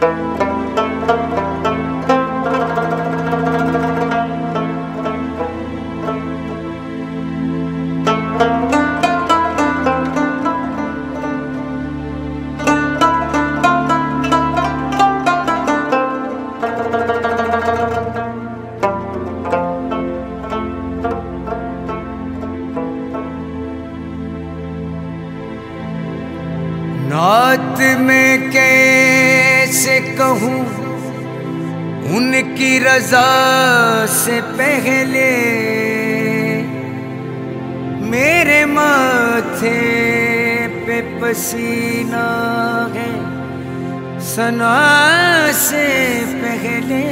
नात में कैसे कहूँ उनकी रजा से पहले, मेरे माथे पे पसीना है सना से पहले।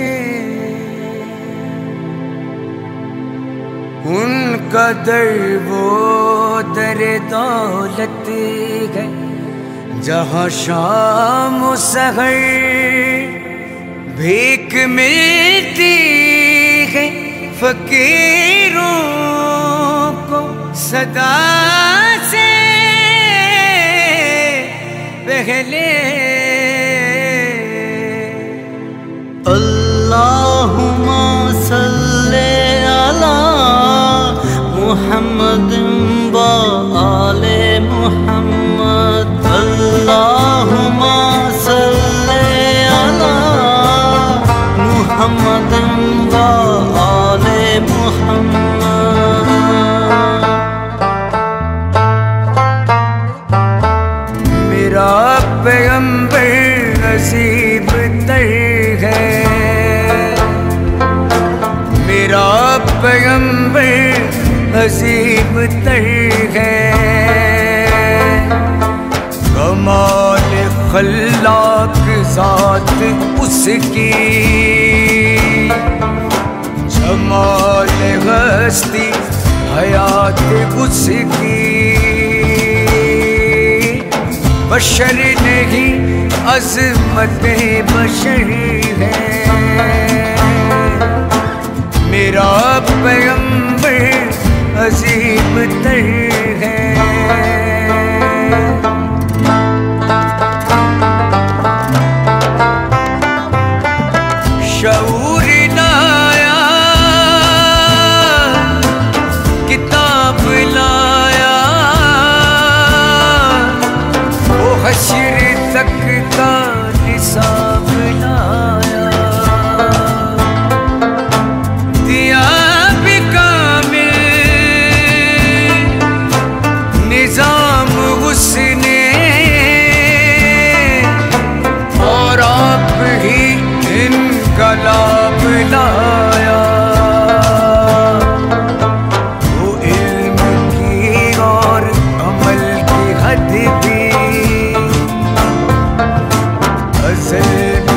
उनका दर वो दर दौलत है जहाँ शाम सहर भीख मिलती है फकीरों को सदा से पहले। अल्लाहुम्मा सल्ले अला मुहम्मद व आले मुहम्मद। अल्लाहुम्मा सल्ले अला मुहम्मद व आले मुहम्मद। मेरा पैगंबर नसीब तर है, मेरा पैगंबर अजीब तर है। कमाल खल्लाक ज़ात उसकी, जमाल हस्ती हयात उसकी। बशर नहीं अज़मत बशर है, मेरा पैगंबर अजीब तर है। शऊर लाया किताब लाया, वो हश्र तक का निसाब लाया। दिया भी कामिल निजाम उसने, और आप ही इनकलाब लाया। वो इल्म की और अमल की हद भी अज़ल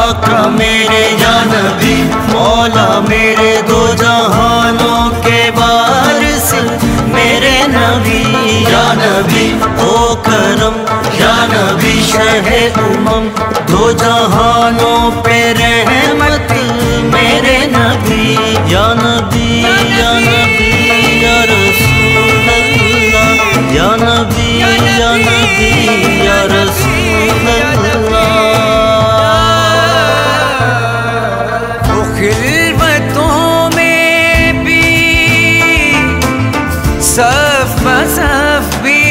आका मेरे या नबी, मौला मेरे दो जहानों के वारिस मेरे नबी या नबी। ओ करम या नबी शहे उमम, दो जहानों पे रहमत मेरे नबी या नबी या नबी या रसूल अल्लाह या नबी या नबी या रसूल अल्लाह। वो खिलवतों में भी सफ बसफ भी,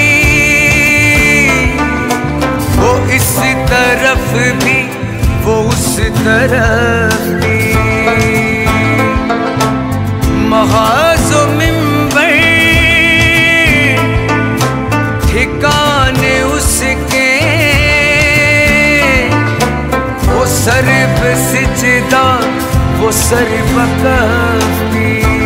वो इस तरफ भी वो उस तरफ भी, महाज़ो मिंबर ठिकाने उसके, वो सर पे सिजदा वो सर पे कफ भी।